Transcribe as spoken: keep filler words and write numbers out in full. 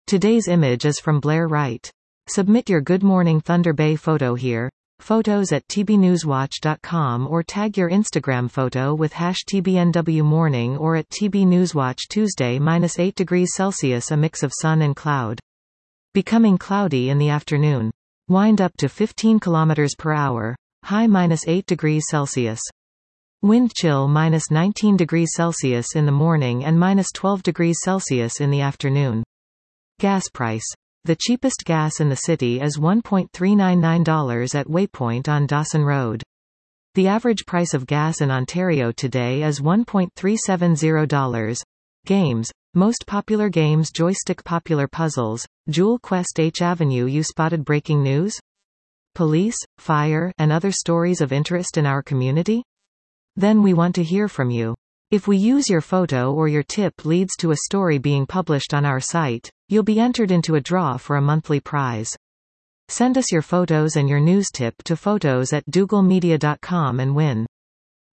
Today's image is from Blair Wright. Submit your Good Morning Thunder Bay photo here. Photos at t b newswatch dot com or tag your Instagram photo with hash T B N W morning or at T B Newswatch. Tuesday minus eight degrees Celsius, a mix of sun and cloud. Becoming cloudy in the afternoon. Wind up to fifteen kilometers per hour. High minus eight degrees Celsius. Wind chill minus nineteen degrees Celsius in the morning and minus twelve degrees Celsius in the afternoon. Gas price. The cheapest gas in the city is one point three nine nine dollars at Waypoint on Dawson Road. The average price of gas in Ontario today is one point three seven zero dollars. Games. Most popular games: Joystick. Popular puzzles: Jewel Quest. H Avenue. You spotted breaking news? Police, fire, and other stories of interest in our community? Then we want to hear from you. If we use your photo or your tip leads to a story being published on our site, you'll be entered into a draw for a monthly prize. Send us your photos and your news tip to photos at dougal media dot com and win.